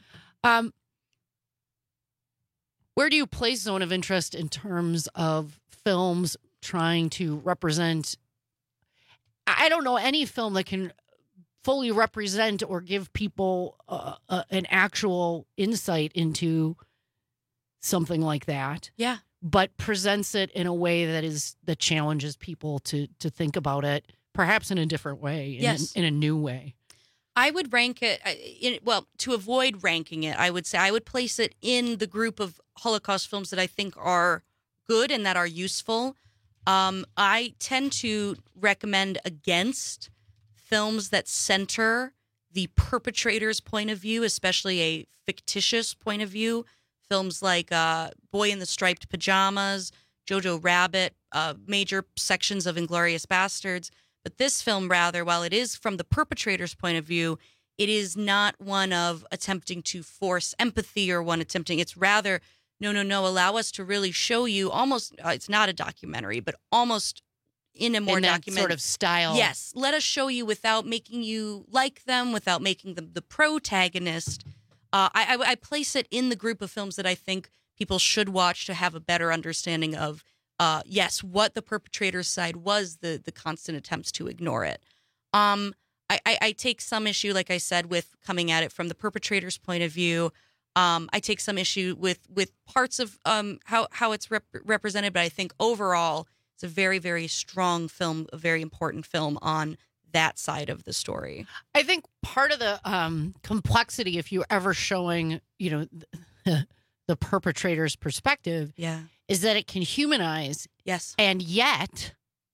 Where do you place Zone of Interest in terms of films trying to represent, I don't know any film that can fully represent or give people an actual insight into something like that. Yeah. But presents it in a way that challenges people to think about it, perhaps in a different way, in a new way. I would rank it, to avoid ranking it, I would say I would place it in the group of Holocaust films that I think are good and that are useful. I tend to recommend against films that center the perpetrator's point of view, especially a fictitious point of view. Films like Boy in the Striped Pajamas, Jojo Rabbit, major sections of Inglourious Bastards. But this film, rather, while it is from the perpetrator's point of view, it is not one of attempting to force empathy or one attempting. It's rather, no, allow us to really show you almost, it's not a documentary, but almost in a more documentary sort of style. Yes. Let us show you without making you like them, without making them the protagonist. I place it in the group of films that I think people should watch to have a better understanding of, yes, what the perpetrator's side was, the constant attempts to ignore it. I take some issue, like I said, with coming at it from the perpetrator's point of view. I take some issue with parts of how it's represented, but I think overall it's a very, very strong film, a very important film on that side of the story. I think part of the complexity, if you're ever showing, the perpetrator's perspective, is that it can humanize. Yes. And yet,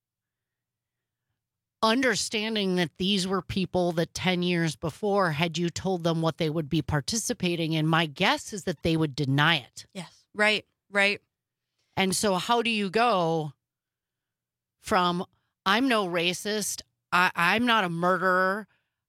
understanding that these were people that 10 years before, had you told them what they would be participating in, my guess is that they would deny it. Yes. Right. And so how do you go from, I'm no racist, I'm not a murderer,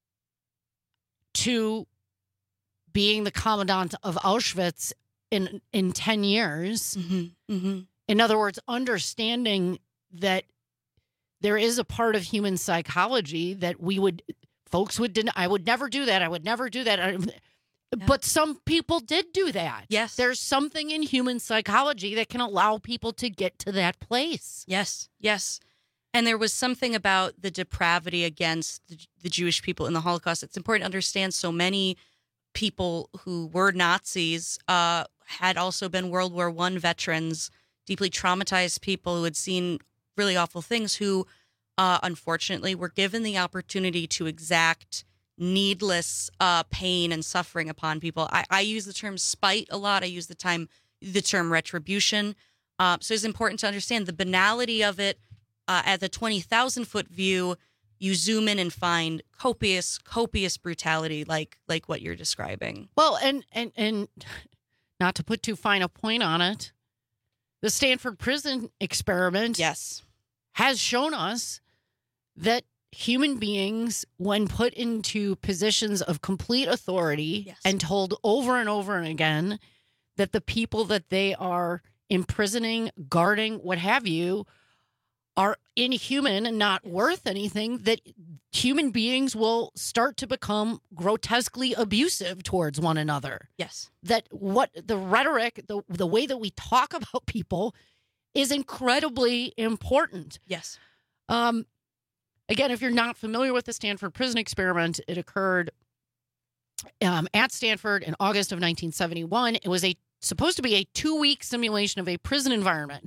to being the commandant of Auschwitz in 10 years? In other words, understanding that there is a part of human psychology that folks would deny. I would never do that. I would never do that. Yeah. But some people did do that. Yes. There's something in human psychology that can allow people to get to that place. Yes. And there was something about the depravity against the Jewish people in the Holocaust. It's important to understand so many people who were Nazis had also been World War I veterans, deeply traumatized people who had seen really awful things, who unfortunately were given the opportunity to exact needless pain and suffering upon people. I use the term spite a lot. I use the term retribution. So it's important to understand the banality of it. At the 20,000-foot view, you zoom in and find copious brutality, like what you're describing. Well, and not to put too fine a point on it, the Stanford Prison Experiment, has shown us that human beings, when put into positions of complete authority and told over and over and again that the people that they are imprisoning, guarding, what have you, are inhuman and not worth anything, that human beings will start to become grotesquely abusive towards one another. Yes. That what the rhetoric, the way that we talk about people is incredibly important. Yes. Again, if you're not familiar with the Stanford Prison Experiment, it occurred at Stanford in August of 1971. It was supposed to be a 2-week simulation of a prison environment.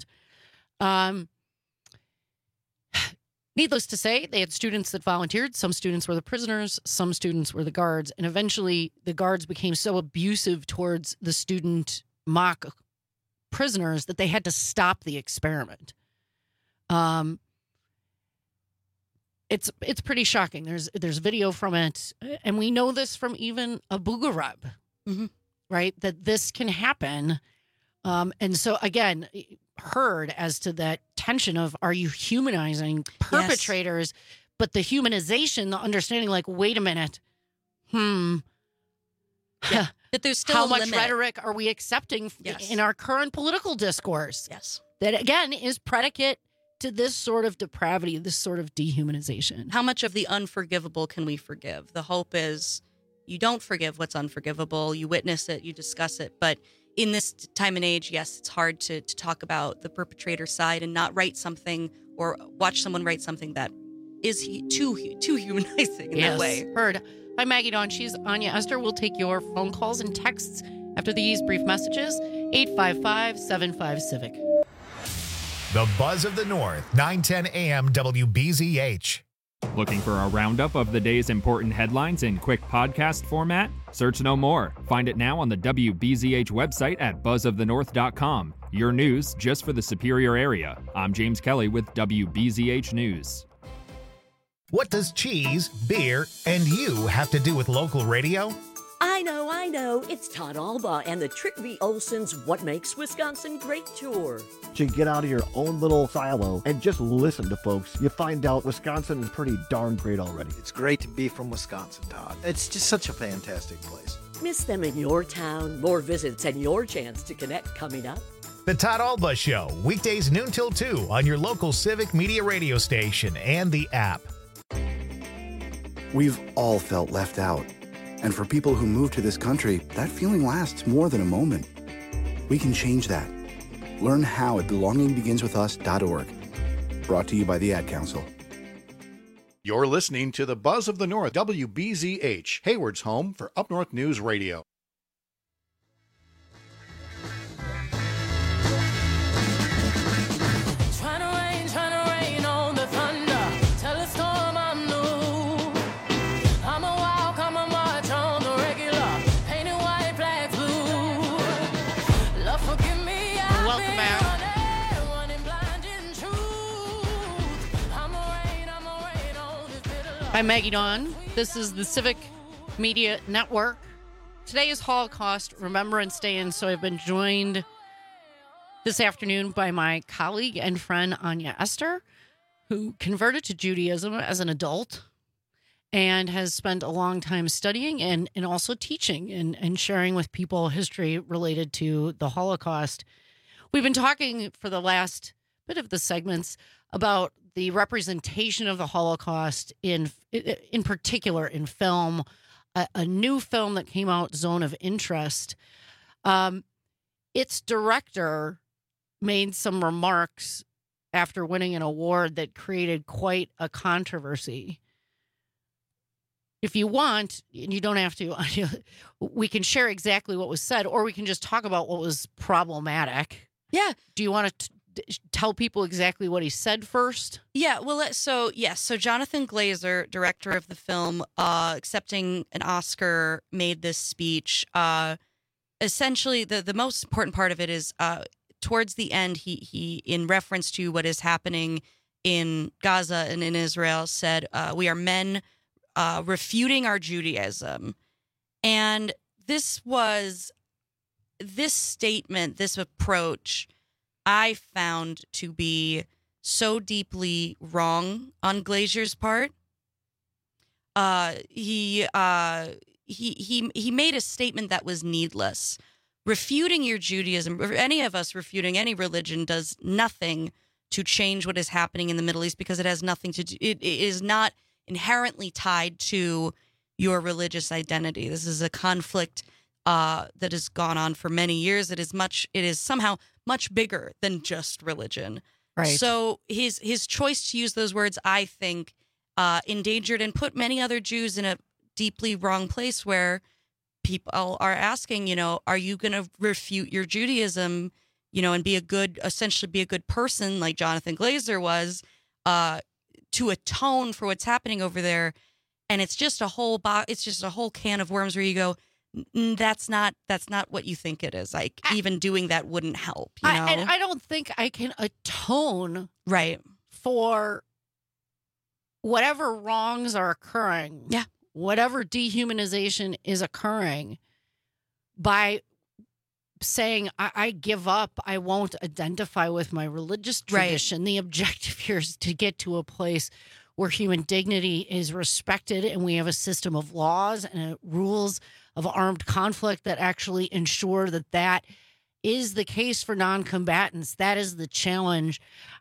Needless to say, they had students that volunteered. Some students were the prisoners, some students were the guards, and eventually the guards became so abusive towards the student mock prisoners that they had to stop the experiment. It's pretty shocking. There's video from it, and we know this from even Abu Ghraib, right? That this can happen. And so again, heard as to that tension of, are you humanizing perpetrators? But the humanization, the understanding, like, wait a minute, that there's still how a much limit. Rhetoric are we accepting in our current political discourse? Yes, that again is predicate to this sort of depravity, this sort of dehumanization. How much of the unforgivable can we forgive? The hope is you don't forgive what's unforgivable. You witness it, you discuss it, but in this time and age, yes, it's hard to talk about the perpetrator side and not write something or watch someone write something that is too humanizing in that way. Heard. I'm Maggie Dawn. She's Anya Esther. We'll take your phone calls and texts after these brief messages. 855-75-CIVIC. The Buzz of the North, 910 AM WBZH. Looking for a roundup of the day's important headlines in quick podcast format? Search no more. Find it now on the WBZH website at buzzofthenorth.com. Your news just for the Superior area. I'm James Kelly with WBZH News. What does cheese, beer, and you have to do with local radio? I know. It's Todd Alba and the Trick V. Olson's What Makes Wisconsin Great tour. To get out of your own little silo and just listen to folks, you find out Wisconsin is pretty darn great already. It's great to be from Wisconsin, Todd. It's just such a fantastic place. Miss them in your town? More visits and your chance to connect coming up. The Todd Alba Show, weekdays noon till 2 on your local Civic Media radio station and the app. We've all felt left out. And for people who move to this country, that feeling lasts more than a moment. We can change that. Learn how at belongingbeginswithus.org. Brought to you by the Ad Council. You're listening to the Buzz of the North, WBZH, Hayward's home for Up North News Radio. I'm Maggie Dawn. This is the Civic Media Network. Today is Holocaust Remembrance Day, and so I've been joined this afternoon by my colleague and friend Anya Esther, who converted to Judaism as an adult and has spent a long time studying and also teaching and sharing with people history related to the Holocaust. We've been talking for the last bit of the segments about the representation of the Holocaust in particular in film, a new film that came out, Zone of Interest. Its director made some remarks after winning an award that created quite a controversy. If you want, and you don't have to, we can share exactly what was said, or we can just talk about what was problematic. Yeah. Do you want to tell people exactly what he said first? Yeah, well, so Jonathan Glazer, director of the film, accepting an Oscar, made this speech. Essentially, the most important part of it is towards the end, he in reference to what is happening in Gaza and in Israel, said, we are men refuting our Judaism. And this statement, this approach, I found to be so deeply wrong on Glazer's part. He made a statement that was needless. Refuting your Judaism, any of us refuting any religion, does nothing to change what is happening in the Middle East, because it has nothing to do. It is not inherently tied to your religious identity. This is a conflict that has gone on for many years. It is somehow much bigger than just religion. Right. So his choice to use those words, I think, endangered and put many other Jews in a deeply wrong place, where people are asking, are you going to refute your Judaism, and essentially be a good person like Jonathan Glazer was, to atone for what's happening over there. And it's just a whole can of worms where you go, that's not what you think it is. Like, even doing that wouldn't help. And I don't think I can atone for whatever wrongs are occurring. Yeah. Whatever dehumanization is occurring by saying, I give up. I won't identify with my religious tradition. Right. The objective here is to get to a place where human dignity is respected, and we have a system of laws and rules of armed conflict that actually ensure that is the case for non-combatants. That is the challenge.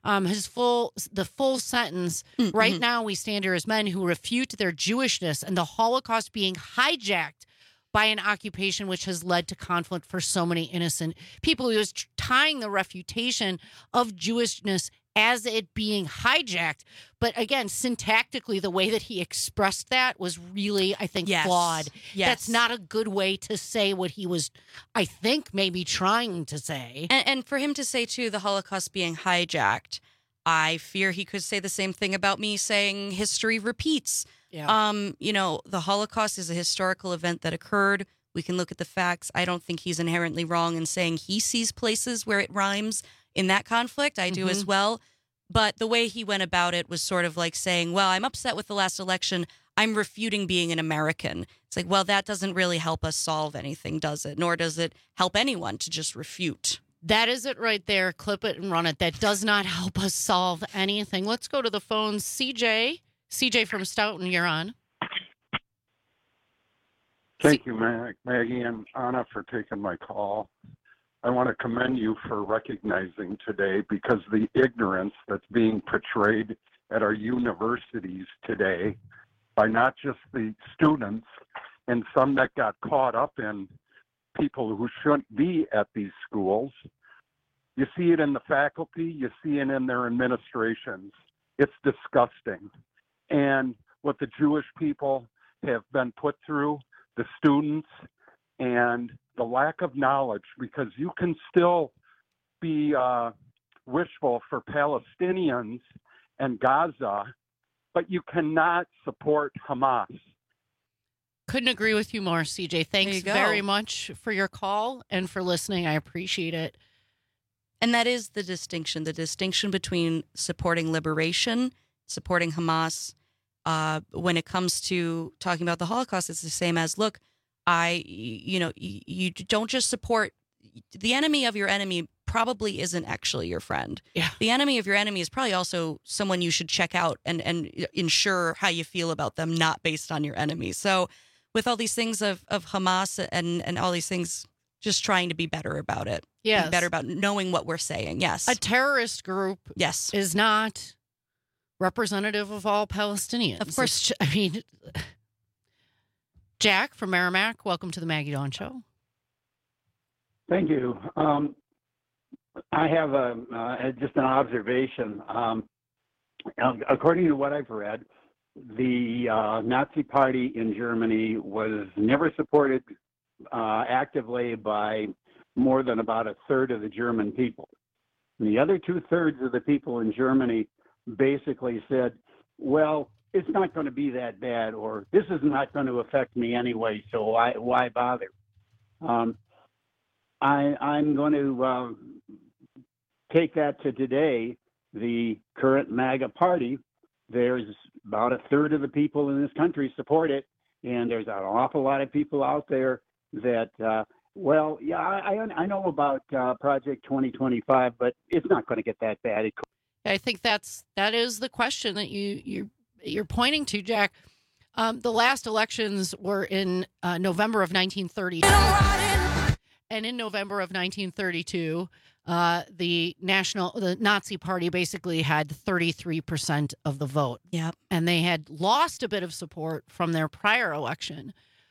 The full sentence, right now we stand here as men who refute their Jewishness and the Holocaust being hijacked by an occupation which has led to conflict for so many innocent people. He was tying the refutation of Jewishness as it being hijacked. But again, syntactically, the way that he expressed that was really, I think, flawed. Yes. That's not a good way to say what he was, I think, maybe trying to say. And for him to say, too, the Holocaust being hijacked, I fear he could say the same thing about me saying history repeats. Yeah. The Holocaust is a historical event that occurred. We can look at the facts. I don't think he's inherently wrong in saying he sees places where it rhymes in that conflict. I do as well. But the way he went about it was sort of like saying, well, I'm upset with the last election. I'm refuting being an American. It's like, well, that doesn't really help us solve anything, does it? Nor does it help anyone to just refute. That is it right there. Clip it and run it. That does not help us solve anything. Let's go to the phone. CJ from Stoughton, you're on. Thank you, Maggie and Anna, for taking my call. I want to commend you for recognizing today, because the ignorance that's being portrayed at our universities today by not just the students and some that got caught up in people who shouldn't be at these schools. You see it in the faculty, you see it in their administrations. It's disgusting. And what the Jewish people have been put through, the students, and the lack of knowledge, because you can still be wishful for Palestinians and Gaza, but you cannot support Hamas. Couldn't agree with you more, CJ. Thanks very much for your call and for listening. I appreciate it. And that is the distinction between supporting liberation, supporting Hamas. When it comes to talking about the Holocaust, it's the same as, look, you don't just support the enemy of your enemy. Probably isn't actually your friend. Yeah. The enemy of your enemy is probably also someone you should check out and ensure how you feel about them, not based on your enemy. So with all these things of Hamas and all these things, just trying to be better about it. Yes. Be better about knowing what we're saying. Yes. A terrorist group is not representative of all Palestinians. Of course. I mean, Jack from Merrimack, welcome to the Maggie Dawn Show. Thank you. I have just an observation. According to what I've read, the Nazi Party in Germany was never supported actively by more than about a third of the German people. And the other 2/3 of the people in Germany basically said, well, it's not going to be that bad, or this is not going to affect me anyway, so why bother? I'm going to take that to today. The current MAGA party, there's about a third of the people in this country support it, and there's an awful lot of people out there that, I know about Project 2025, but it's not going to get that bad. I think that is the question that you're pointing to, Jack. The last elections were in November of 1932, and in November of 1932, the Nazi Party basically had 33% of the vote. Yeah, and they had lost a bit of support from their prior election.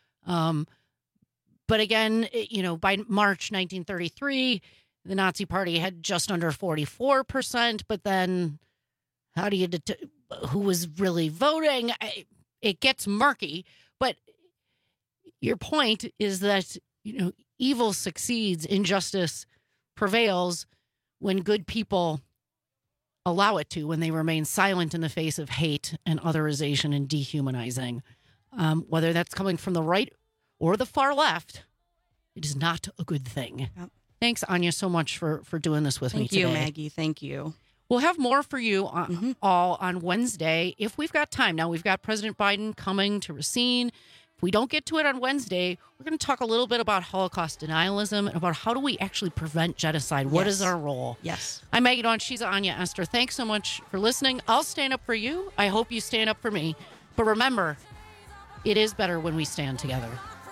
But again, by March 1933, the Nazi Party had just under 44%. But then, how do you who was really voting? It gets murky. But your point is that evil succeeds, injustice prevails when good people allow it to, when they remain silent in the face of hate and otherization and dehumanizing. Whether that's coming from the right or the far left, it is not a good thing. Yep. Thanks, Anya, so much for doing this with me today. Thank you, Maggie. Thank you. We'll have more for you all on Wednesday if we've got time. Now, we've got President Biden coming to Racine. If we don't get to it on Wednesday, we're going to talk a little bit about Holocaust denialism and about how do we actually prevent genocide. What is our role? Yes. I'm Maggie Dawn. She's Anya Esther. Thanks so much for listening. I'll stand up for you. I hope you stand up for me. But remember, it is better when we stand together.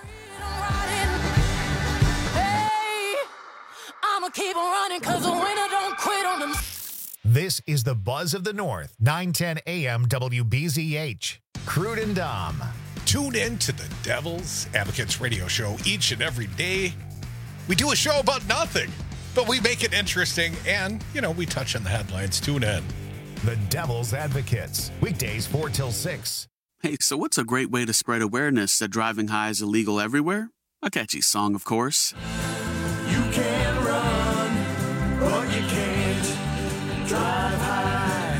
I'ma keep on running because the winner don't quit on them. This is the Buzz of the North, 910 AM WBZH. Crude and Dom. Tune in to the Devil's Advocates radio show each and every day. We do a show about nothing, but we make it interesting and, we touch on the headlines. Tune in. The Devil's Advocates, weekdays 4 till 6. Hey, so what's a great way to spread awareness that driving high is illegal everywhere? A catchy song, of course. You can run, but you can't drive high.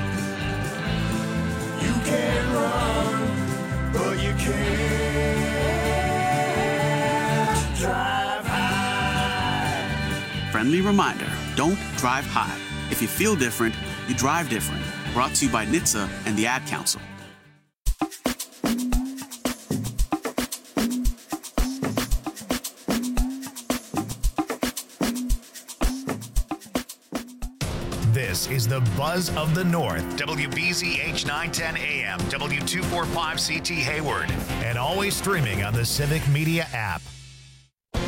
You can run, but you can't drive high. Friendly reminder, don't drive high. If you feel different, You drive different. Brought to you by NHTSA and the Ad Council. This is the Buzz of the North, WBZH 910 AM, W245CT Hayward, and always streaming on the Civic Media app.